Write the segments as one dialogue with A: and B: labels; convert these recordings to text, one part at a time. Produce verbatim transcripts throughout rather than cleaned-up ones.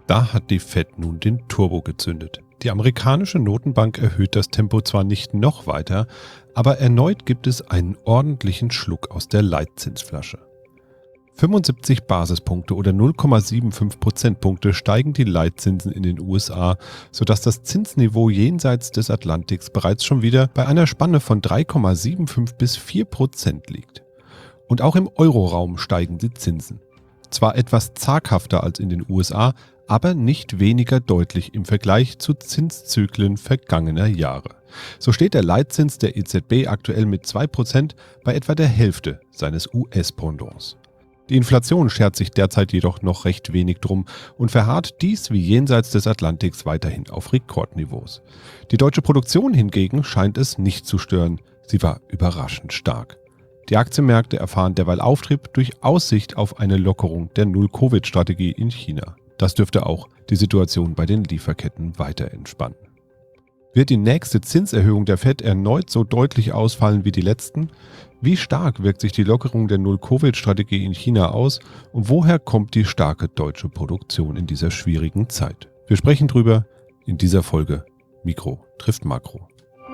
A: Da hat die Fed nun den Turbo gezündet. Die amerikanische Notenbank erhöht das Tempo zwar nicht noch weiter, aber erneut gibt es einen ordentlichen Schluck aus der Leitzinsflasche. fünfundsiebzig Basispunkte oder null Komma fünfundsiebzig Prozentpunkte steigen die Leitzinsen in den U S A, sodass das Zinsniveau jenseits des Atlantiks bereits schon wieder bei einer Spanne von drei Komma fünfundsiebzig bis vier Prozent liegt. Und auch im Euroraum steigen die Zinsen. Zwar etwas zaghafter als in den U S A, aber nicht weniger deutlich im Vergleich zu Zinszyklen vergangener Jahre. So steht der Leitzins der E Z B aktuell mit zwei Prozent bei etwa der Hälfte seines U S-Pendants. Die Inflation schert sich derzeit jedoch noch recht wenig drum und verharrt dies wie jenseits des Atlantiks weiterhin auf Rekordniveaus. Die deutsche Produktion hingegen scheint es nicht zu stören. Sie war überraschend stark. Die Aktienmärkte erfahren derweil Auftrieb durch Aussicht auf eine Lockerung der Null-Covid-Strategie in China. Das dürfte auch die Situation bei den Lieferketten weiter entspannen. Wird die nächste Zinserhöhung der Fed erneut so deutlich ausfallen wie die letzten? Wie stark wirkt sich die Lockerung der Null-Covid-Strategie in China aus und woher kommt die starke deutsche Produktion in dieser schwierigen Zeit? Wir sprechen drüber in dieser Folge Mikro trifft Makro.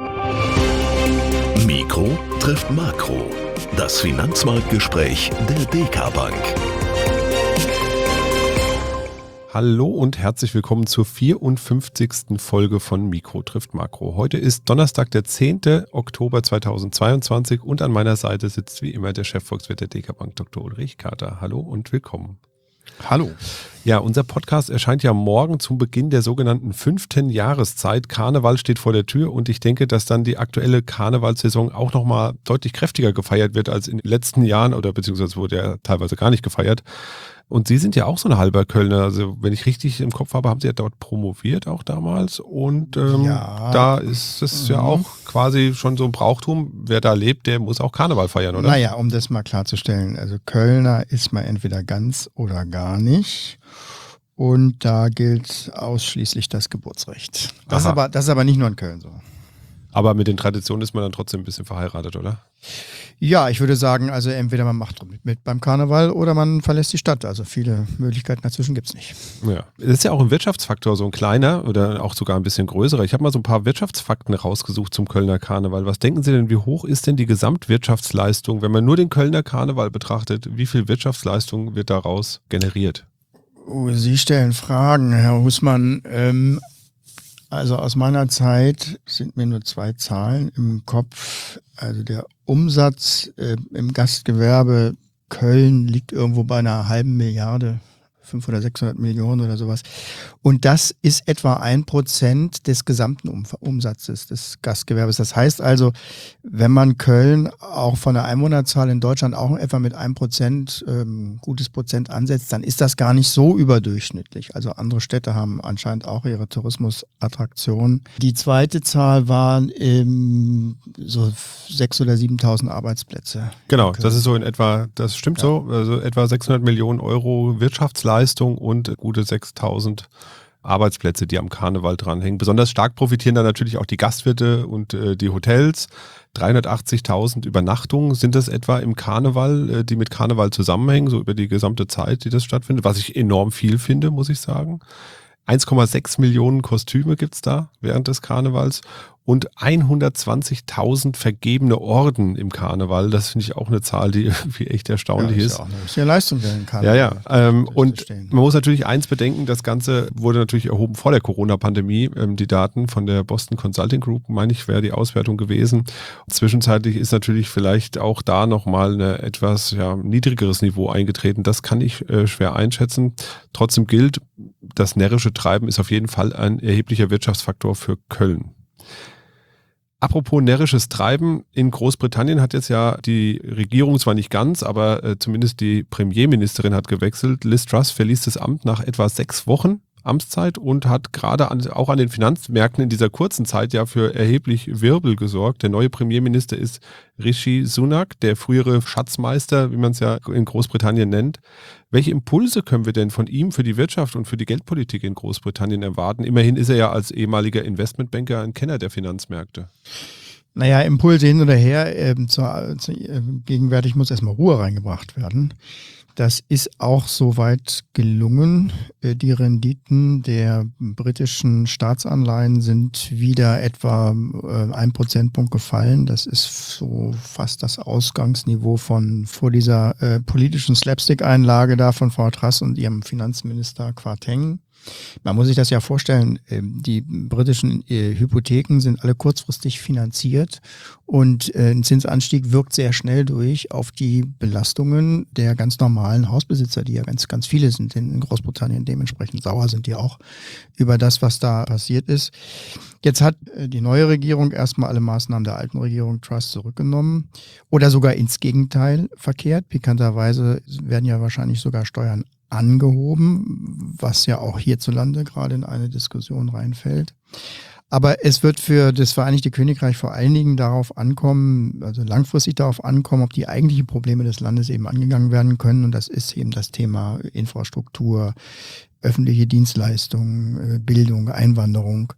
B: Mikro trifft Makro. Das Finanzmarktgespräch der D K Bank.
A: Hallo und herzlich willkommen zur vierundfünfzigsten Folge von Mikro trifft Makro. Heute ist Donnerstag, der zehnten Oktober zweitausendzweiundzwanzig und an meiner Seite sitzt wie immer der Chefvolkswirt der D K Bank, Doktor Ulrich Kater. Hallo und willkommen.
C: Hallo.
A: Ja, unser Podcast erscheint ja morgen zum Beginn der sogenannten fünften Jahreszeit. Karneval steht vor der Tür und ich denke, dass dann die aktuelle Karnevalssaison auch nochmal deutlich kräftiger gefeiert wird als in den letzten Jahren oder beziehungsweise wurde ja teilweise gar nicht gefeiert. Und Sie sind ja auch so ein halber Kölner, also wenn ich richtig im Kopf habe, haben Sie ja dort promoviert auch damals und ähm,
C: ja.
A: da ist es mhm. ja auch quasi schon so ein Brauchtum, wer da lebt, der muss auch Karneval feiern, oder?
C: Naja, um das mal klarzustellen, also Kölner ist man entweder ganz oder gar nicht und da gilt ausschließlich das Geburtsrecht. Das ist, aber, das ist aber nicht nur in Köln so.
A: Aber mit den Traditionen ist man dann trotzdem ein bisschen verheiratet, oder?
C: Ja, ich würde sagen, also entweder man macht mit, mit beim Karneval oder man verlässt die Stadt. Also viele Möglichkeiten dazwischen gibt es nicht.
A: Ja, das ist ja auch ein Wirtschaftsfaktor, so ein kleiner oder auch sogar ein bisschen größerer. Ich habe mal so ein paar Wirtschaftsfakten rausgesucht zum Kölner Karneval. Was denken Sie denn, wie hoch ist denn die Gesamtwirtschaftsleistung, wenn man nur den Kölner Karneval betrachtet? Wie viel Wirtschaftsleistung wird daraus generiert?
C: Oh, Sie stellen Fragen, Herr Husmann. Ähm, Also aus meiner Zeit sind mir nur zwei Zahlen im Kopf. Also der Umsatz äh, im Gastgewerbe Köln liegt irgendwo bei einer halben Milliarde, fünfhundert oder sechshundert Millionen oder sowas. Und das ist etwa ein Prozent des gesamten um- Umsatzes des Gastgewerbes. Das heißt also, wenn man Köln auch von der Einwohnerzahl in Deutschland auch etwa mit einem Prozent, ähm, gutes Prozent ansetzt, dann ist das gar nicht so überdurchschnittlich. Also andere Städte haben anscheinend auch ihre Tourismusattraktionen. Die zweite Zahl waren ähm, so sechstausend oder siebentausend Arbeitsplätze.
A: Genau, das ist so in etwa, das stimmt ja. so, also etwa sechshundert Millionen Euro Wirtschaftsleistung und gute sechstausend Arbeitsplätze, die am Karneval dranhängen. Besonders stark profitieren da natürlich auch die Gastwirte und äh, die Hotels. dreihundertachtzigtausend Übernachtungen sind das etwa im Karneval, äh, die mit Karneval zusammenhängen, so über die gesamte Zeit, die das stattfindet, was ich enorm viel finde, muss ich sagen. eins Komma sechs Millionen Kostüme gibt es da während des Karnevals und hundertzwanzigtausend vergebene Orden im Karneval. Das finde ich auch eine Zahl, die irgendwie echt erstaunlich
C: ja,
A: ist.
C: ist. Ja, auch eine richtige Leistung für den Karneval.
A: Ja, ja. Ähm, und man muss natürlich eins bedenken, das Ganze wurde natürlich erhoben vor der Corona-Pandemie. Ähm, die Daten von der Boston Consulting Group, meine ich, wäre die Auswertung gewesen. Zwischenzeitlich ist natürlich vielleicht auch da nochmal ein etwas ja, niedrigeres Niveau eingetreten. Das kann ich äh, schwer einschätzen. Trotzdem gilt, das närrische Treiben ist auf jeden Fall ein erheblicher Wirtschaftsfaktor für Köln. Apropos närrisches Treiben, in Großbritannien hat jetzt ja die Regierung zwar nicht ganz, aber äh, zumindest die Premierministerin hat gewechselt. Liz Truss verließ das Amt nach etwa sechs Wochen Amtszeit und hat gerade an, auch an den Finanzmärkten in dieser kurzen Zeit ja für erheblich Wirbel gesorgt. Der neue Premierminister ist Rishi Sunak, der frühere Schatzmeister, wie man es ja in Großbritannien nennt. Welche Impulse können wir denn von ihm für die Wirtschaft und für die Geldpolitik in Großbritannien erwarten? Immerhin ist er ja als ehemaliger Investmentbanker ein Kenner der Finanzmärkte.
C: Naja, Impulse hin oder her, äh, zu, zu, äh, gegenwärtig muss erstmal Ruhe reingebracht werden. Das ist auch soweit gelungen. Die Renditen der britischen Staatsanleihen sind wieder etwa ein Prozentpunkt gefallen. Das ist so fast das Ausgangsniveau von vor dieser äh, politischen Slapstick-Einlage da von Frau Truss und ihrem Finanzminister Kwarteng. Man muss sich das ja vorstellen, die britischen Hypotheken sind alle kurzfristig finanziert und ein Zinsanstieg wirkt sehr schnell durch auf die Belastungen der ganz normalen Hausbesitzer, die ja ganz, ganz viele sind in Großbritannien. Dementsprechend sauer sind die auch über das, was da passiert ist. Jetzt hat die neue Regierung erstmal alle Maßnahmen der alten Regierung Truss zurückgenommen oder sogar ins Gegenteil verkehrt. Pikanterweise werden ja wahrscheinlich sogar Steuern angehoben, was ja auch hierzulande gerade in eine Diskussion reinfällt. Aber es wird für das Vereinigte Königreich vor allen Dingen darauf ankommen, also langfristig darauf ankommen, ob die eigentlichen Probleme des Landes eben angegangen werden können. Und das ist eben das Thema Infrastruktur, öffentliche Dienstleistungen, Bildung, Einwanderung.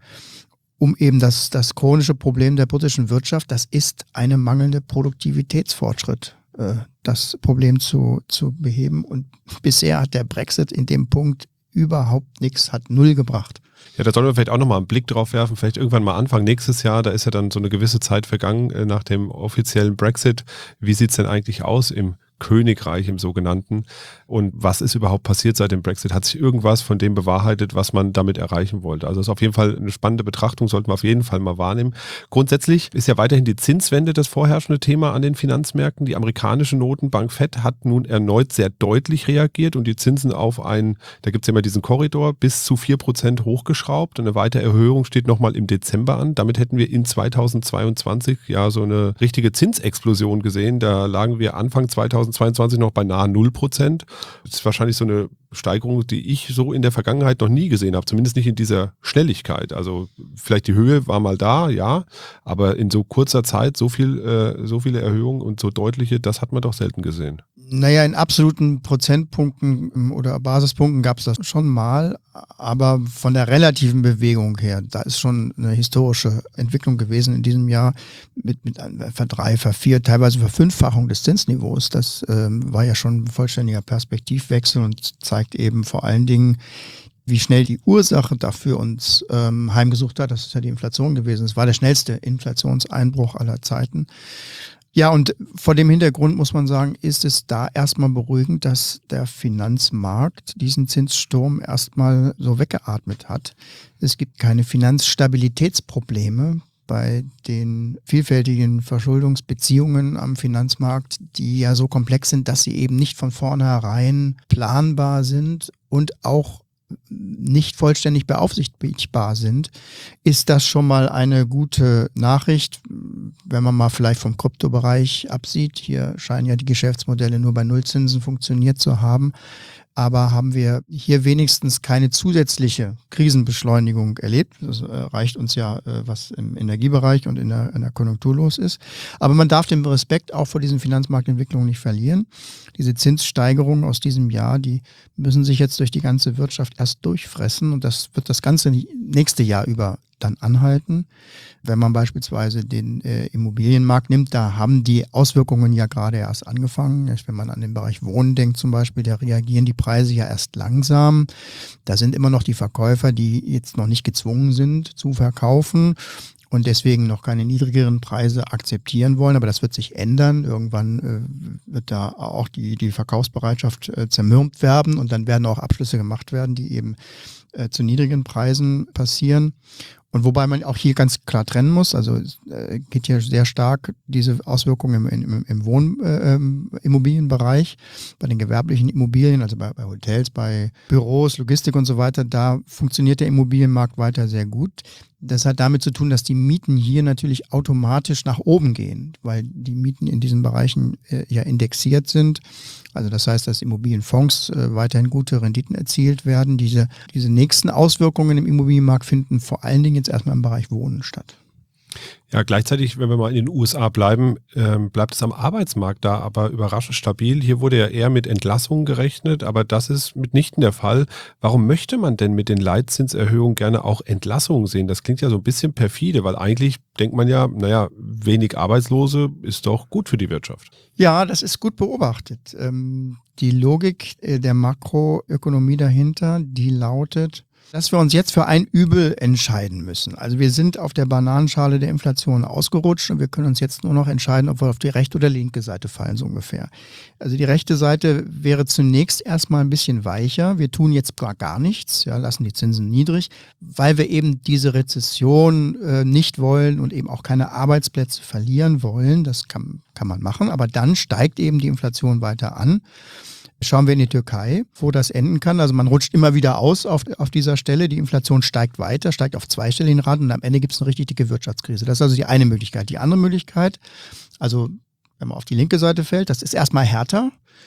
C: Um eben das, das chronische Problem der britischen Wirtschaft, das ist eine mangelnde Produktivitätsfortschritt, das Problem zu, zu beheben. Und bisher hat der Brexit in dem Punkt überhaupt nichts, hat null gebracht.
A: Ja, da sollten wir vielleicht auch nochmal einen Blick drauf werfen, vielleicht irgendwann mal Anfang nächstes Jahr, da ist ja dann so eine gewisse Zeit vergangen äh, nach dem offiziellen Brexit. Wie sieht es denn eigentlich aus im Königreich, im sogenannten? Und was ist überhaupt passiert seit dem Brexit? Hat sich irgendwas von dem bewahrheitet, was man damit erreichen wollte? Also das ist auf jeden Fall eine spannende Betrachtung, sollten wir auf jeden Fall mal wahrnehmen. Grundsätzlich ist ja weiterhin die Zinswende das vorherrschende Thema an den Finanzmärkten. Die amerikanische Notenbank Fed hat nun erneut sehr deutlich reagiert und die Zinsen auf einen, da gibt es ja immer diesen Korridor, bis zu vier Prozent hochgeschraubt. Und eine weitere Erhöhung steht nochmal im Dezember an. Damit hätten wir in zweitausendzweiundzwanzig ja so eine richtige Zinsexplosion gesehen. Da lagen wir Anfang zweitausendzweiundzwanzig noch bei nahe null Prozent. Das ist wahrscheinlich so eine Steigerung, die ich so in der Vergangenheit noch nie gesehen habe, zumindest nicht in dieser Schnelligkeit. Also vielleicht die Höhe war mal da, ja, aber in so kurzer Zeit so viel, äh, so viele Erhöhungen und so deutliche, das hat man doch selten gesehen.
C: Naja, in absoluten Prozentpunkten oder Basispunkten gab es das schon mal, aber von der relativen Bewegung her, da ist schon eine historische Entwicklung gewesen in diesem Jahr mit, mit einer Verdrei-, Vervier-, teilweise Verfünffachung des Zinsniveaus. Das ähm, war ja schon ein vollständiger Perspektivwechsel und zeigt eben vor allen Dingen, wie schnell die Ursache dafür uns ähm, heimgesucht hat. Das ist ja die Inflation gewesen. Es war der schnellste Inflationseinbruch aller Zeiten. Ja, und vor dem Hintergrund muss man sagen, ist es da erstmal beruhigend, dass der Finanzmarkt diesen Zinssturm erstmal so weggeatmet hat. Es gibt keine Finanzstabilitätsprobleme bei den vielfältigen Verschuldungsbeziehungen am Finanzmarkt, die ja so komplex sind, dass sie eben nicht von vornherein planbar sind und auch nicht vollständig beaufsichtigbar sind, ist das schon mal eine gute Nachricht, wenn man mal vielleicht vom Kryptobereich absieht. Hier scheinen ja die Geschäftsmodelle nur bei Nullzinsen funktioniert zu haben. Aber haben wir hier wenigstens keine zusätzliche Krisenbeschleunigung erlebt. Das äh, reicht uns ja, äh, was im Energiebereich und in der, in der Konjunktur los ist. Aber man darf den Respekt auch vor diesen Finanzmarktentwicklungen nicht verlieren. Diese Zinssteigerungen aus diesem Jahr, die müssen sich jetzt durch die ganze Wirtschaft erst durchfressen. Und das wird das ganze nächste Jahr über dann anhalten. Wenn man beispielsweise den äh, Immobilienmarkt nimmt, da haben die Auswirkungen ja gerade erst angefangen. Wenn man an den Bereich Wohnen denkt zum Beispiel, da reagieren die Preise ja erst langsam. Da sind immer noch die Verkäufer, die jetzt noch nicht gezwungen sind zu verkaufen und deswegen noch keine niedrigeren Preise akzeptieren wollen. Aber das wird sich ändern. Irgendwann äh, wird da auch die, die Verkaufsbereitschaft äh, zermürbt werden und dann werden auch Abschlüsse gemacht werden, die eben äh, zu niedrigen Preisen passieren. Und wobei man auch hier ganz klar trennen muss, also es äh, geht hier sehr stark diese Auswirkungen im, im, im Wohnimmobilienbereich, äh, bei den gewerblichen Immobilien, also bei, bei Hotels, bei Büros, Logistik und so weiter, da funktioniert der Immobilienmarkt weiter sehr gut. Das hat damit zu tun, dass die Mieten hier natürlich automatisch nach oben gehen, weil die Mieten in diesen Bereichen äh, ja indexiert sind. Also das heißt, dass Immobilienfonds äh, weiterhin gute Renditen erzielt werden. Diese, diese nächsten Auswirkungen im Immobilienmarkt finden vor allen Dingen jetzt erstmal im Bereich Wohnen statt.
A: Ja, gleichzeitig, wenn wir mal in den U S A bleiben, ähm, bleibt es am Arbeitsmarkt da aber überraschend stabil. Hier wurde ja eher mit Entlassungen gerechnet, aber das ist mitnichten der Fall. Warum möchte man denn mit den Leitzinserhöhungen gerne auch Entlassungen sehen? Das klingt ja so ein bisschen perfide, weil eigentlich denkt man ja, naja, wenig Arbeitslose ist doch gut für die Wirtschaft.
C: Ja, das ist gut beobachtet. Ähm, die Logik äh, der Makroökonomie dahinter, die lautet, dass wir uns jetzt für ein Übel entscheiden müssen. Also wir sind auf der Bananenschale der Inflation ausgerutscht und wir können uns jetzt nur noch entscheiden, ob wir auf die rechte oder linke Seite fallen, so ungefähr. Also die rechte Seite wäre zunächst erstmal ein bisschen weicher. Wir tun jetzt gar, gar nichts, ja, lassen die Zinsen niedrig, weil wir eben diese Rezession äh, nicht wollen und eben auch keine Arbeitsplätze verlieren wollen. Das kann, kann man machen, aber dann steigt eben die Inflation weiter an. Schauen wir in die Türkei, wo das enden kann. Also man rutscht immer wieder aus auf, auf dieser Stelle. Die Inflation steigt weiter, steigt auf zweistelligen Raten und am Ende gibt es eine richtig dicke Wirtschaftskrise. Das ist also die eine Möglichkeit. Die andere Möglichkeit, also wenn man auf die linke Seite fällt, das ist erstmal härter.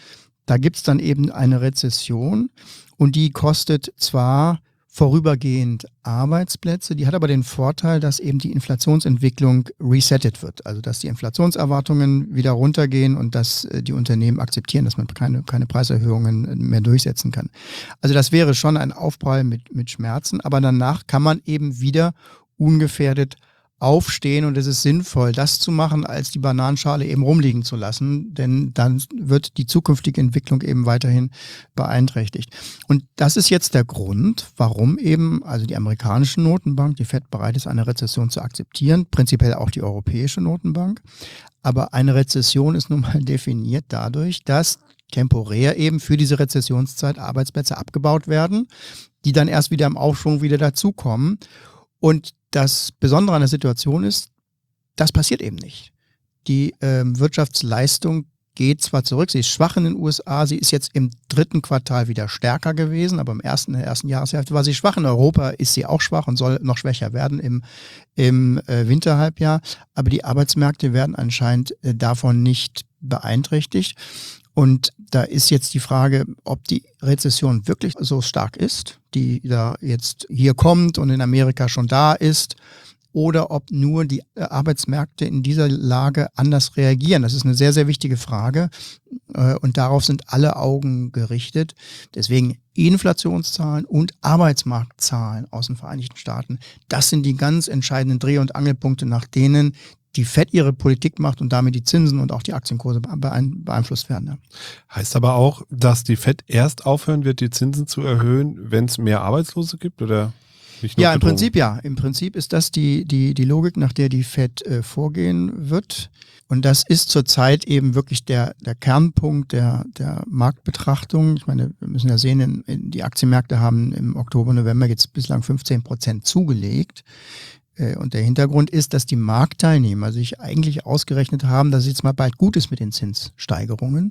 C: Da gibt es dann eben eine Rezession und die kostet zwar vorübergehend Arbeitsplätze, die hat aber den Vorteil, dass eben die Inflationsentwicklung resettet wird. Also dass die Inflationserwartungen wieder runtergehen und dass die Unternehmen akzeptieren, dass man keine, keine Preiserhöhungen mehr durchsetzen kann. Also das wäre schon ein Aufprall mit, mit Schmerzen, aber danach kann man eben wieder ungefährdet aufstehen und es ist sinnvoll, das zu machen, als die Bananenschale eben rumliegen zu lassen, denn dann wird die zukünftige Entwicklung eben weiterhin beeinträchtigt. Und das ist jetzt der Grund, warum eben also die amerikanische Notenbank, die Fed, bereit ist, eine Rezession zu akzeptieren, prinzipiell auch die europäische Notenbank. Aber eine Rezession ist nun mal definiert dadurch, dass temporär eben für diese Rezessionszeit Arbeitsplätze abgebaut werden, die dann erst wieder im Aufschwung wieder dazukommen. Und das Besondere an der Situation ist, das passiert eben nicht. Die ähm, Wirtschaftsleistung geht zwar zurück, sie ist schwach in den U S A, sie ist jetzt im dritten Quartal wieder stärker gewesen, aber im ersten, in der ersten Jahreshälfte war sie schwach. In Europa ist sie auch schwach und soll noch schwächer werden im, im äh, Winterhalbjahr. Aber die Arbeitsmärkte werden anscheinend äh, davon nicht beeinträchtigt. Und da ist jetzt die Frage, ob die Rezession wirklich so stark ist, die da jetzt hier kommt und in Amerika schon da ist, oder ob nur die Arbeitsmärkte in dieser Lage anders reagieren. Das ist eine sehr, sehr wichtige Frage und darauf sind alle Augen gerichtet. Deswegen Inflationszahlen und Arbeitsmarktzahlen aus den Vereinigten Staaten, das sind die ganz entscheidenden Dreh- und Angelpunkte, nach denen die Fed ihre Politik macht und damit die Zinsen und auch die Aktienkurse beeinflusst werden. Ja.
A: Heißt aber auch, dass die Fed erst aufhören wird, die Zinsen zu erhöhen, wenn es mehr Arbeitslose gibt, oder nicht nur
C: Ja, im
A: Bedrohung?
C: Prinzip ja. Im Prinzip ist das die, die, die Logik, nach der die Fed äh, vorgehen wird. Und das ist zurzeit eben wirklich der, der Kernpunkt der, der Marktbetrachtung. Ich meine, wir müssen ja sehen, in, in die Aktienmärkte haben im Oktober, November jetzt bislang fünfzehn Prozent zugelegt. Und der Hintergrund ist, dass die Marktteilnehmer sich eigentlich ausgerechnet haben, dass es jetzt mal bald gut ist mit den Zinssteigerungen.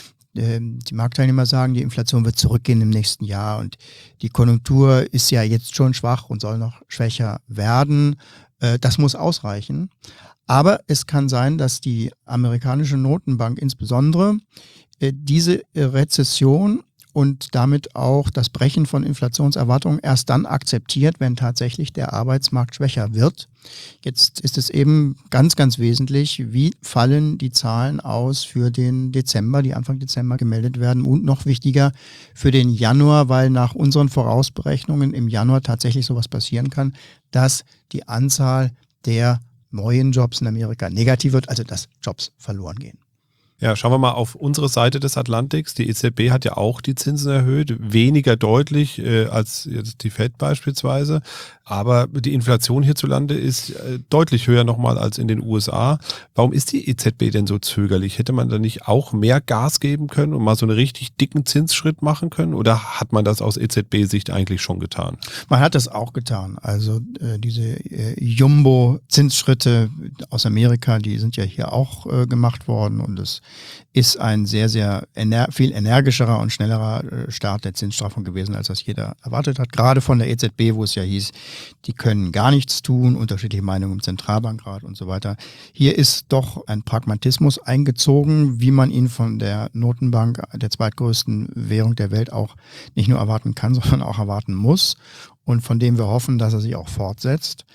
C: Die Marktteilnehmer sagen, die Inflation wird zurückgehen im nächsten Jahr und die Konjunktur ist ja jetzt schon schwach und soll noch schwächer werden. Das muss ausreichen. Aber es kann sein, dass die amerikanische Notenbank insbesondere diese Rezession und damit auch das Brechen von Inflationserwartungen erst dann akzeptiert, wenn tatsächlich der Arbeitsmarkt schwächer wird. Jetzt ist es eben ganz, ganz wesentlich, wie fallen die Zahlen aus für den Dezember, die Anfang Dezember gemeldet werden und noch wichtiger für den Januar, weil nach unseren Vorausberechnungen im Januar tatsächlich sowas passieren kann, dass die Anzahl der neuen Jobs in Amerika negativ wird, also dass Jobs verloren gehen.
A: Ja, schauen wir mal auf unsere Seite des Atlantiks. Die E Z B hat ja auch die Zinsen erhöht, weniger deutlich äh, als jetzt die Fed beispielsweise. Aber die Inflation hierzulande ist äh, deutlich höher nochmal als in den U S A. Warum ist die E Z B denn so zögerlich? Hätte man da nicht auch mehr Gas geben können und mal so einen richtig dicken Zinsschritt machen können? Oder hat man das aus E Z B-Sicht eigentlich schon getan?
C: Man hat das auch getan. Also äh, diese äh, Jumbo-Zinsschritte aus Amerika, die sind ja hier auch äh, gemacht worden und es ist ein sehr, sehr ener- viel energischerer und schnellerer äh, Start der Zinsstraffung gewesen, als das jeder erwartet hat. Gerade von der E Z B, wo es ja hieß, die können gar nichts tun, unterschiedliche Meinungen im Zentralbankrat und so weiter. Hier ist doch ein Pragmatismus eingezogen, wie man ihn von der Notenbank, der zweitgrößten Währung der Welt, auch nicht nur erwarten kann, sondern auch erwarten muss und von dem wir hoffen, dass er sich auch fortsetzt.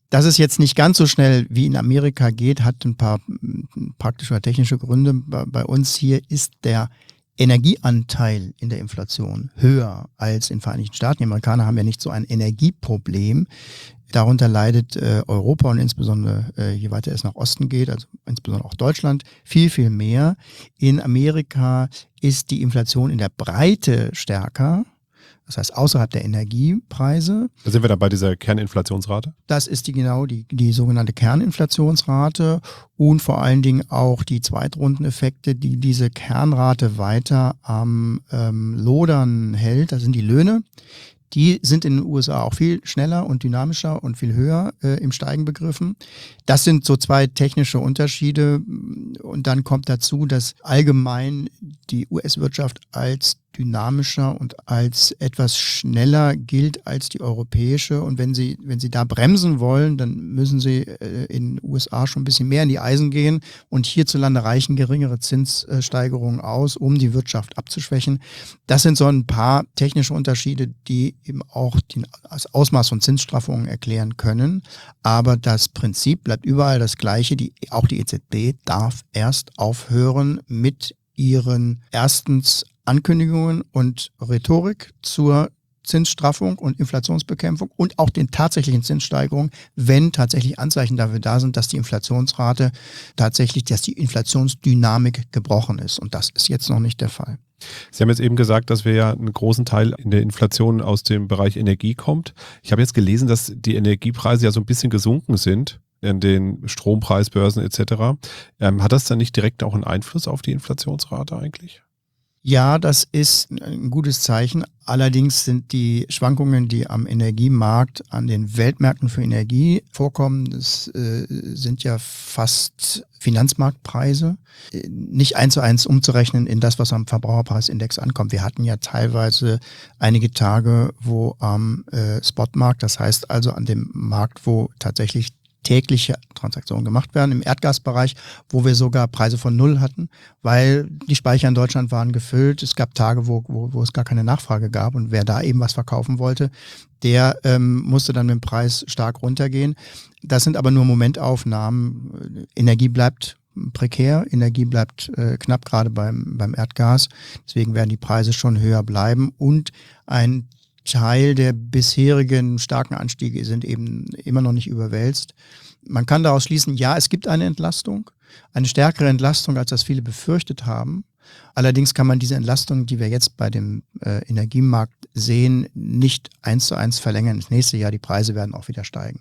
C: Dass es jetzt nicht ganz so schnell wie in Amerika geht, hat ein paar praktische oder technische Gründe. Bei uns hier ist der Energieanteil in der Inflation höher als in den Vereinigten Staaten. Die Amerikaner haben ja nicht so ein Energieproblem. Darunter leidet äh, Europa und insbesondere äh, je weiter es nach Osten geht, also insbesondere auch Deutschland, viel, viel mehr. In Amerika ist die Inflation in der Breite stärker. Das heißt, außerhalb der Energiepreise.
A: Da sind wir dann bei dieser Kerninflationsrate?
C: Das ist die genau die, die sogenannte Kerninflationsrate und vor allen Dingen auch die Zweitrundeneffekte, die diese Kernrate weiter am ähm, Lodern hält. Das sind die Löhne. Die sind in den U S A auch viel schneller und dynamischer und viel höher äh, im Steigen begriffen. Das sind so zwei technische Unterschiede. Und dann kommt dazu, dass allgemein die U S-Wirtschaft als dynamischer und als etwas schneller gilt als die europäische. Und wenn Sie, wenn Sie da bremsen wollen, dann müssen Sie äh, in den U S A schon ein bisschen mehr in die Eisen gehen. Und hierzulande reichen geringere Zinssteigerungen aus, um die Wirtschaft abzuschwächen. Das sind so ein paar technische Unterschiede, die eben auch den, das Ausmaß von Zinsstraffungen erklären können. Aber das Prinzip bleibt überall das gleiche. Die, auch die E Z B darf erst aufhören mit ihren erstens Ankündigungen und Rhetorik zur Zinsstraffung und Inflationsbekämpfung und auch den tatsächlichen Zinssteigerungen, wenn tatsächlich Anzeichen dafür da sind, dass die Inflationsrate tatsächlich, dass die Inflationsdynamik gebrochen ist. Und das ist jetzt noch nicht der Fall.
A: Sie haben jetzt eben gesagt, dass wir ja einen großen Teil in der Inflation aus dem Bereich Energie kommt. Ich habe jetzt gelesen, dass die Energiepreise ja so ein bisschen gesunken sind in den Strompreisbörsen et cetera. Ähm, hat das dann nicht direkt auch einen Einfluss auf die Inflationsrate eigentlich?
C: Ja, das ist ein gutes Zeichen. Allerdings sind die Schwankungen, die am Energiemarkt, an den Weltmärkten für Energie vorkommen, das äh, sind ja fast Finanzmarktpreise, nicht eins zu eins umzurechnen in das, was am Verbraucherpreisindex ankommt. Wir hatten ja teilweise einige Tage, wo am äh, Spotmarkt, das heißt also an dem Markt, wo tatsächlich tägliche Transaktionen gemacht werden, im Erdgasbereich, wo wir sogar Preise von Null hatten, weil die Speicher in Deutschland waren gefüllt. Es gab Tage, wo, wo, wo es gar keine Nachfrage gab und wer da eben was verkaufen wollte, der ähm, musste dann mit dem Preis stark runtergehen. Das sind aber nur Momentaufnahmen. Energie bleibt prekär, Energie bleibt äh, knapp, gerade beim, beim Erdgas. Deswegen werden die Preise schon höher bleiben und ein Teil der bisherigen starken Anstiege sind eben immer noch nicht überwälzt. Man kann daraus schließen, ja, es gibt eine Entlastung, eine stärkere Entlastung, als das viele befürchtet haben. Allerdings kann man diese Entlastung, die wir jetzt bei dem äh, Energiemarkt sehen, nicht eins zu eins verlängern. Das nächste Jahr, die Preise werden auch wieder steigen.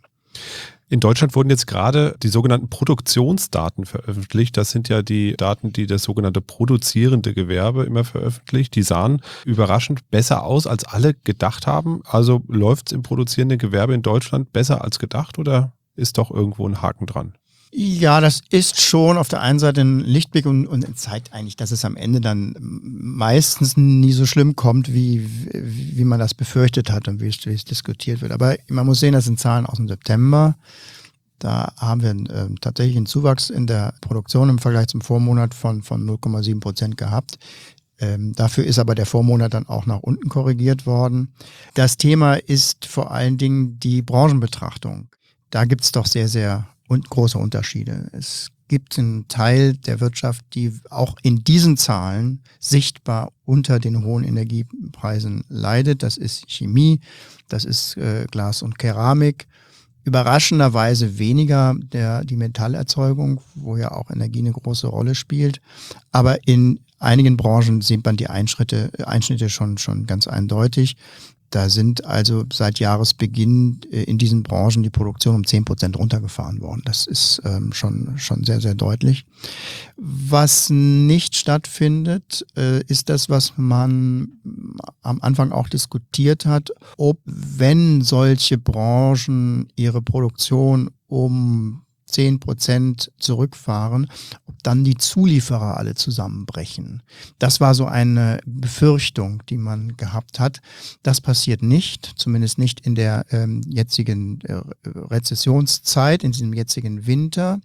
A: In Deutschland wurden jetzt gerade die sogenannten Produktionsdaten veröffentlicht. Das sind ja die Daten, die das sogenannte produzierende Gewerbe immer veröffentlicht. Die sahen überraschend besser aus, als alle gedacht haben. Also läuft es im produzierenden Gewerbe in Deutschland besser als gedacht oder ist doch irgendwo ein Haken dran?
C: Ja, das ist schon auf der einen Seite ein Lichtblick und, und zeigt eigentlich, dass es am Ende dann meistens nie so schlimm kommt, wie, wie man das befürchtet hat und wie es, wie es diskutiert wird. Aber man muss sehen, das sind Zahlen aus dem September. Da haben wir äh, tatsächlich einen Zuwachs in der Produktion im Vergleich zum Vormonat von, von null Komma sieben Prozent gehabt. Ähm, dafür ist aber der Vormonat dann auch nach unten korrigiert worden. Das Thema ist vor allen Dingen die Branchenbetrachtung. Da gibt es doch sehr, sehr und große Unterschiede. Es gibt einen Teil der Wirtschaft, die auch in diesen Zahlen sichtbar unter den hohen Energiepreisen leidet. Das ist Chemie, das ist äh, Glas und Keramik. Überraschenderweise weniger der, die Metallerzeugung, wo ja auch Energie eine große Rolle spielt. Aber in einigen Branchen sieht man die Einschnitte, Einschnitte schon, schon ganz eindeutig. Da sind also seit Jahresbeginn in diesen Branchen die Produktion um zehn Prozent runtergefahren worden. Das ist ähm, schon, schon sehr, sehr deutlich. Was nicht stattfindet, äh, ist das, was man am Anfang auch diskutiert hat, ob, wenn solche Branchen ihre Produktion um zehn Prozent zurückfahren, ob dann die Zulieferer alle zusammenbrechen. Das war so eine Befürchtung, die man gehabt hat. Das passiert nicht, zumindest nicht in der ähm, jetzigen äh, Rezessionszeit, in diesem jetzigen Winter.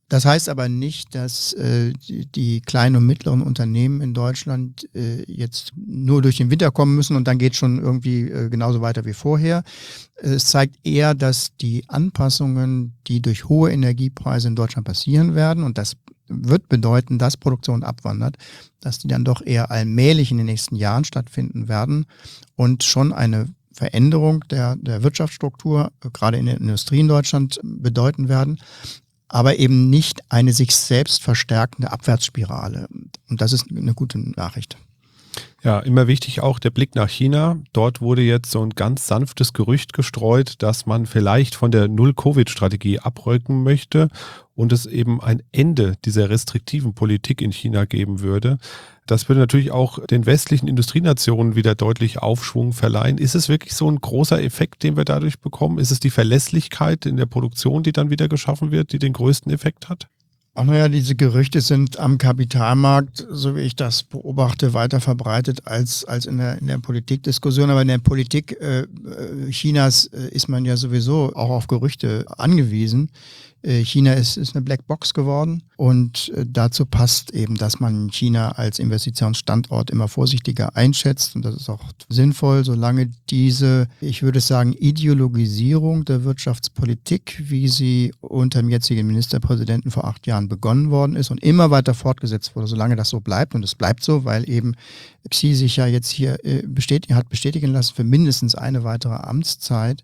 C: Das heißt aber nicht, dass äh, die, die kleinen und mittleren Unternehmen in Deutschland äh, jetzt nur durch den Winter kommen müssen und dann geht es schon irgendwie äh, genauso weiter wie vorher. Es zeigt eher, dass die Anpassungen, die durch hohe Energiepreise in Deutschland passieren werden, und das wird bedeuten, dass Produktion abwandert, dass die dann doch eher allmählich in den nächsten Jahren stattfinden werden und schon eine Veränderung der, der Wirtschaftsstruktur, gerade in der Industrie in Deutschland, bedeuten werden. Aber eben nicht eine sich selbst verstärkende Abwärtsspirale. Und das ist eine gute Nachricht.
A: Ja, immer wichtig auch der Blick nach China. Dort wurde jetzt so ein ganz sanftes Gerücht gestreut, dass man vielleicht von der Null-Covid-Strategie abrücken möchte und es eben ein Ende dieser restriktiven Politik in China geben würde. Das würde natürlich auch den westlichen Industrienationen wieder deutlich Aufschwung verleihen. Ist es wirklich so ein großer Effekt, den wir dadurch bekommen? Ist es die Verlässlichkeit in der Produktion, die dann wieder geschaffen wird, die den größten Effekt hat?
C: Ach naja, diese Gerüchte sind am Kapitalmarkt, so wie ich das beobachte, weiter verbreitet als, als in der, in der Politikdiskussion. Aber in der Politik äh, Chinas äh, ist man ja sowieso auch auf Gerüchte angewiesen. Äh, China ist, ist eine Blackbox geworden und äh, dazu passt eben, dass man China als Investitionsstandort immer vorsichtiger einschätzt, und das ist auch sinnvoll, solange diese, ich würde sagen, Ideologisierung der Wirtschaftspolitik, wie sie unter dem jetzigen Ministerpräsidenten vor acht Jahren begonnen worden ist und immer weiter fortgesetzt wurde, solange das so bleibt, und es bleibt so, weil eben Xi sich ja jetzt hier äh, bestätigen, hat bestätigen lassen für mindestens eine weitere Amtszeit.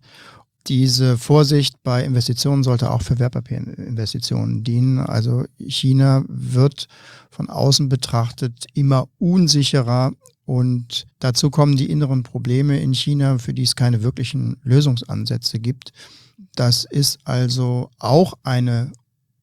C: Diese Vorsicht bei Investitionen sollte auch für Wertpapierinvestitionen dienen. Also China wird von außen betrachtet immer unsicherer, und dazu kommen die inneren Probleme in China, für die es keine wirklichen Lösungsansätze gibt. Das ist also auch eine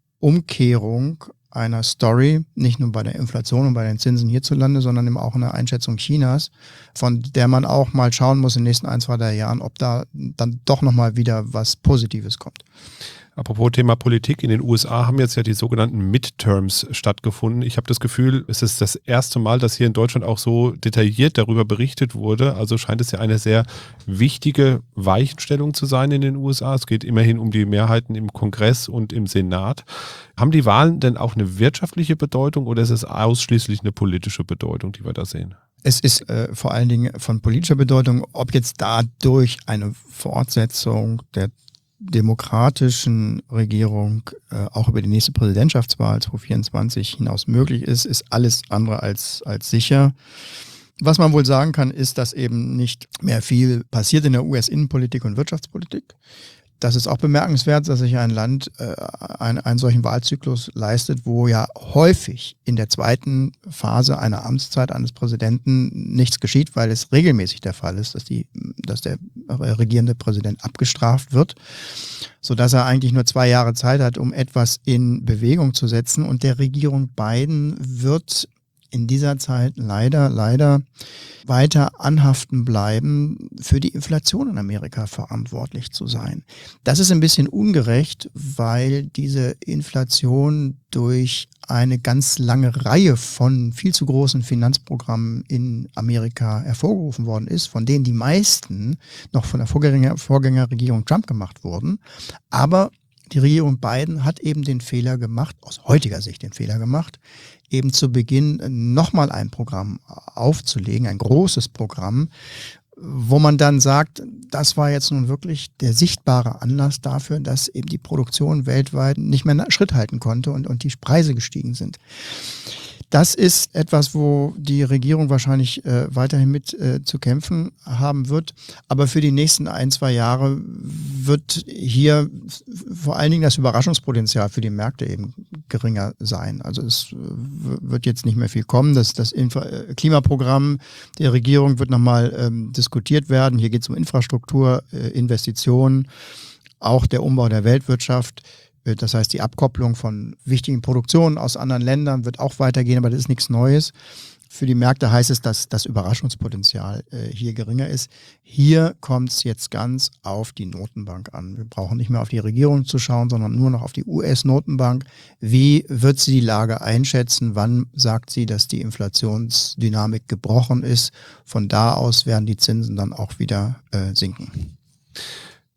C: Umkehrung einer Story, nicht nur bei der Inflation und bei den Zinsen hierzulande, sondern eben auch eine Einschätzung Chinas, von der man auch mal schauen muss in den nächsten ein, zwei, drei Jahren, ob da dann doch nochmal wieder was Positives kommt.
A: Apropos Thema Politik, in den U S A haben jetzt ja die sogenannten Midterms stattgefunden. Ich habe das Gefühl, es ist das erste Mal, dass hier in Deutschland auch so detailliert darüber berichtet wurde. Also scheint es ja eine sehr wichtige Weichenstellung zu sein in den U S A. Es geht immerhin um die Mehrheiten im Kongress und im Senat. Haben die Wahlen denn auch eine wirtschaftliche Bedeutung oder ist es ausschließlich eine politische Bedeutung, die wir da sehen?
C: Es ist äh, vor allen Dingen von politischer Bedeutung, ob jetzt dadurch eine Fortsetzung der demokratischen Regierung äh, auch über die nächste Präsidentschaftswahl zwanzig vierundzwanzig hinaus möglich ist, ist alles andere als, als sicher. Was man wohl sagen kann, ist, dass eben nicht mehr viel passiert in der U S-Innenpolitik und Wirtschaftspolitik. Das ist auch bemerkenswert, dass sich ein Land äh, einen, einen solchen Wahlzyklus leistet, wo ja häufig in der zweiten Phase einer Amtszeit eines Präsidenten nichts geschieht, weil es regelmäßig der Fall ist, dass, die, dass der regierende Präsident abgestraft wird, sodass er eigentlich nur zwei Jahre Zeit hat, um etwas in Bewegung zu setzen. Und der Regierung Biden wird in dieser Zeit leider, leider weiter anhaften bleiben, für die Inflation in Amerika verantwortlich zu sein. Das ist ein bisschen ungerecht, weil diese Inflation durch eine ganz lange Reihe von viel zu großen Finanzprogrammen in Amerika hervorgerufen worden ist, von denen die meisten noch von der Vorgänger, Vorgängerregierung Trump gemacht wurden. Aber die Regierung Biden hat eben den Fehler gemacht, aus heutiger Sicht den Fehler gemacht, eben zu Beginn nochmal ein Programm aufzulegen, ein großes Programm, wo man dann sagt, das war jetzt nun wirklich der sichtbare Anlass dafür, dass eben die Produktion weltweit nicht mehr Schritt halten konnte und, und die Preise gestiegen sind. Das ist etwas, wo die Regierung wahrscheinlich äh, weiterhin mit äh, zu kämpfen haben wird. Aber für die nächsten ein, zwei Jahre wird hier vor allen Dingen das Überraschungspotenzial für die Märkte eben geringer sein. Also es äh, wird jetzt nicht mehr viel kommen. Das, das Infra- Klimaprogramm der Regierung wird nochmal ähm, diskutiert werden. Hier geht es um Infrastruktur, äh, Investitionen, auch der Umbau der Weltwirtschaft. Das heißt, die Abkopplung von wichtigen Produktionen aus anderen Ländern wird auch weitergehen, aber das ist nichts Neues. Für die Märkte heißt es, dass das Überraschungspotenzial äh, hier geringer ist. Hier kommt es jetzt ganz auf die Notenbank an. Wir brauchen nicht mehr auf die Regierung zu schauen, sondern nur noch auf die U S-Notenbank. Wie wird sie die Lage einschätzen? Wann sagt sie, dass die Inflationsdynamik gebrochen ist? Von da aus werden die Zinsen dann auch wieder äh, sinken.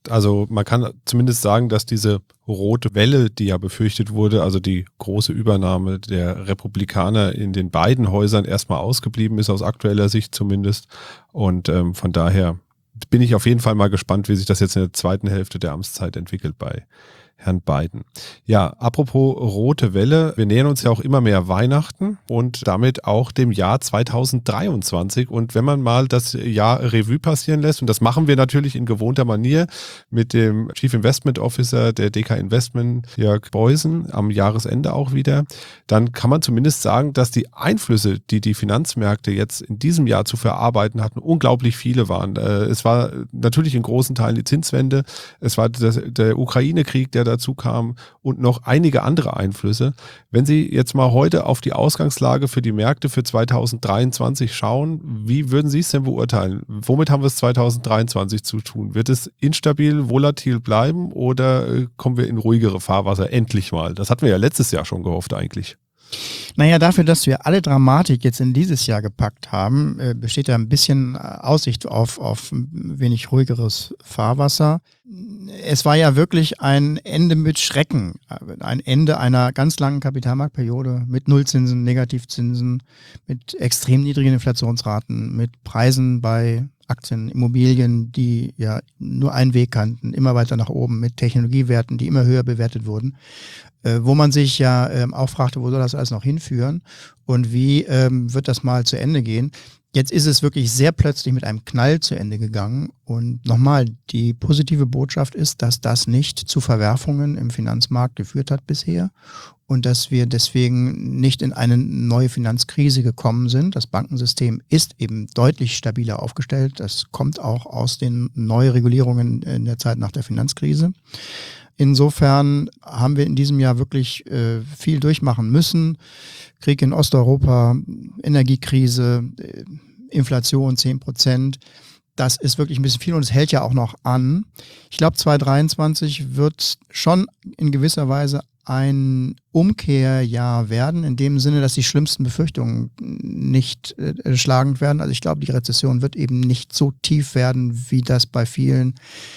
A: Also man kann zumindest sagen, dass diese rote Welle, die ja befürchtet wurde, also die große Übernahme der Republikaner in den beiden Häusern erstmal ausgeblieben ist, aus aktueller Sicht zumindest. Und ähm, von daher bin ich auf jeden Fall mal gespannt, wie sich das jetzt in der zweiten Hälfte der Amtszeit entwickelt bei Herrn Biden. Ja, apropos rote Welle, wir nähern uns ja auch immer mehr Weihnachten und damit auch dem Jahr zweitausenddreiundzwanzig. Und wenn man mal das Jahr Revue passieren lässt, und das machen wir natürlich in gewohnter Manier mit dem Chief Investment Officer der D K Investment, Jörg Beusen, am Jahresende auch wieder, dann kann man zumindest sagen, dass die Einflüsse, die die Finanzmärkte jetzt in diesem Jahr zu verarbeiten hatten, unglaublich viele waren. Es war natürlich in großen Teilen die Zinswende, es war der Ukraine-Krieg, der dazu kam und noch einige andere Einflüsse. Wenn Sie jetzt mal heute auf die Ausgangslage für die Märkte für zweitausenddreiundzwanzig schauen, wie würden Sie es denn beurteilen? Womit haben wir es zweitausenddreiundzwanzig zu tun? Wird es instabil, volatil bleiben oder kommen wir in ruhigere Fahrwasser? Endlich mal. Das hatten wir ja letztes Jahr schon gehofft eigentlich.
C: Naja, dafür, dass wir alle Dramatik jetzt in dieses Jahr gepackt haben, äh, besteht da ein bisschen Aussicht auf, auf ein wenig ruhigeres Fahrwasser. Es war ja wirklich ein Ende mit Schrecken, ein Ende einer ganz langen Kapitalmarktperiode mit Nullzinsen, Negativzinsen, mit extrem niedrigen Inflationsraten, mit Preisen bei Aktien, Immobilien, die ja nur einen Weg kannten, immer weiter nach oben, mit Technologiewerten, die immer höher bewertet wurden, äh, wo man sich ja ähm, auch fragte, wo soll das alles noch hinführen und wie ähm, wird das mal zu Ende gehen. Jetzt ist es wirklich sehr plötzlich mit einem Knall zu Ende gegangen und nochmal, die positive Botschaft ist, dass das nicht zu Verwerfungen im Finanzmarkt geführt hat bisher und dass wir deswegen nicht in eine neue Finanzkrise gekommen sind. Das Bankensystem ist eben deutlich stabiler aufgestellt. Das kommt auch aus den Neuregulierungen in der Zeit nach der Finanzkrise. Insofern haben wir in diesem Jahr wirklich äh, viel durchmachen müssen. Krieg in Osteuropa, Energiekrise, äh, Inflation zehn Prozent. Das ist wirklich ein bisschen viel und es hält ja auch noch an. Ich glaube, zweitausenddreiundzwanzig wird schon in gewisser Weise ein Umkehrjahr werden, in dem Sinne, dass die schlimmsten Befürchtungen nicht äh, schlagend werden. Also ich glaube, die Rezession wird eben nicht so tief werden, wie das bei vielen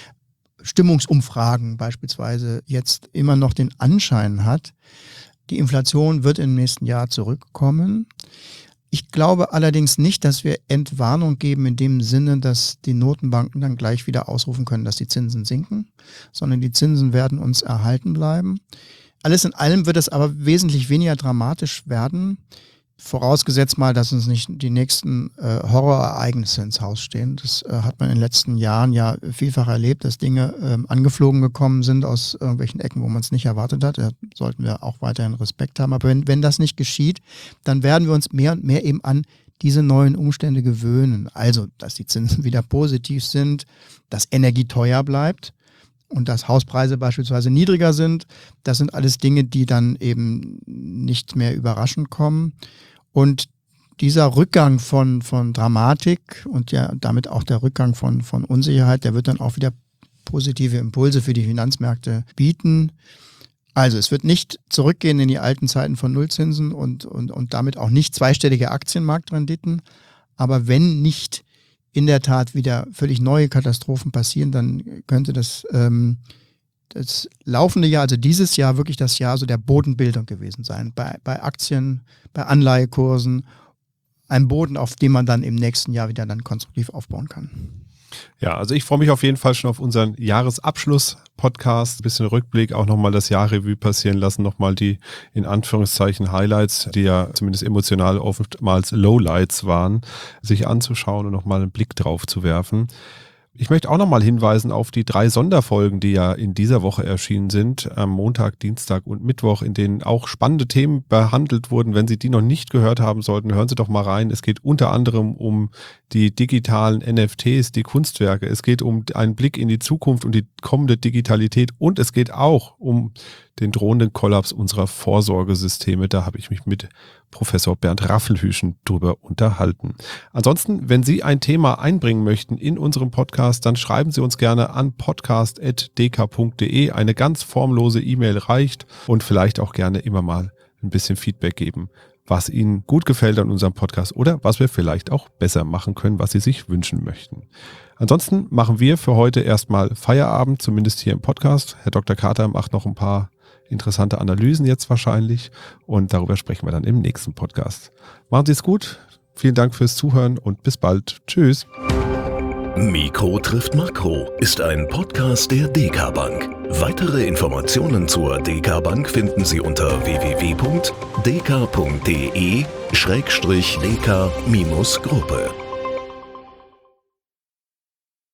C: Stimmungsumfragen beispielsweise jetzt immer noch den Anschein hat. Die Inflation wird im nächsten Jahr zurückkommen. Ich glaube allerdings nicht, dass wir Entwarnung geben in dem Sinne, dass die Notenbanken dann gleich wieder ausrufen können, dass die Zinsen sinken, sondern die Zinsen werden uns erhalten bleiben. Alles in allem wird es aber wesentlich weniger dramatisch werden, vorausgesetzt mal, dass uns nicht die nächsten äh, Horrorereignisse ins Haus stehen. Das äh, hat man in den letzten Jahren ja vielfach erlebt, dass Dinge ähm, angeflogen gekommen sind aus irgendwelchen Ecken, wo man es nicht erwartet hat. Da sollten wir auch weiterhin Respekt haben. Aber wenn, wenn das nicht geschieht, dann werden wir uns mehr und mehr eben an diese neuen Umstände gewöhnen. Also, dass die Zinsen wieder positiv sind, dass Energie teuer bleibt und dass Hauspreise beispielsweise niedriger sind. Das sind alles Dinge, die dann eben nicht mehr überraschend kommen. Und dieser Rückgang von, von Dramatik und ja damit auch der Rückgang von, von Unsicherheit, der wird dann auch wieder positive Impulse für die Finanzmärkte bieten. Also es wird nicht zurückgehen in die alten Zeiten von Nullzinsen und, und, und damit auch nicht zweistellige Aktienmarktrenditen. Aber wenn nicht in der Tat wieder völlig neue Katastrophen passieren, dann könnte das, ähm, das laufende Jahr, also dieses Jahr, wirklich das Jahr so der Bodenbildung gewesen sein. Bei, bei Aktien, bei Anleihekursen, ein Boden, auf dem man dann im nächsten Jahr wieder dann konstruktiv aufbauen kann.
A: Ja, also ich freue mich auf jeden Fall schon auf unseren Jahresabschluss-Podcast. Ein bisschen Rückblick, auch nochmal das Jahr Revue passieren lassen, nochmal die in Anführungszeichen Highlights, die ja zumindest emotional oftmals Lowlights waren, sich anzuschauen und nochmal einen Blick drauf zu werfen. Ich möchte auch nochmal hinweisen auf die drei Sonderfolgen, die ja in dieser Woche erschienen sind, am Montag, Dienstag und Mittwoch, in denen auch spannende Themen behandelt wurden. Wenn Sie die noch nicht gehört haben sollten, hören Sie doch mal rein. Es geht unter anderem um die digitalen N F Ts, die Kunstwerke. Es geht um einen Blick in die Zukunft und die kommende Digitalität und es geht auch um den drohenden Kollaps unserer Vorsorgesysteme. Da habe ich mich mit Professor Bernd Raffelhüschen drüber unterhalten. Ansonsten, wenn Sie ein Thema einbringen möchten in unserem Podcast, dann schreiben Sie uns gerne an podcast at d k punkt d e. Eine ganz formlose E-Mail reicht und vielleicht auch gerne immer mal ein bisschen Feedback geben, was Ihnen gut gefällt an unserem Podcast oder was wir vielleicht auch besser machen können, was Sie sich wünschen möchten. Ansonsten machen wir für heute erstmal Feierabend, zumindest hier im Podcast. Herr Doktor Kater macht noch ein paar interessante Analysen jetzt wahrscheinlich und darüber sprechen wir dann im nächsten Podcast. Machen Sie es gut, vielen Dank fürs Zuhören und bis bald. Tschüss.
B: Mikro trifft Makro ist ein Podcast der D K Bank. Weitere Informationen zur D K Bank finden Sie unter w w w punkt d k punkt d e schrägstrich d k Gruppe.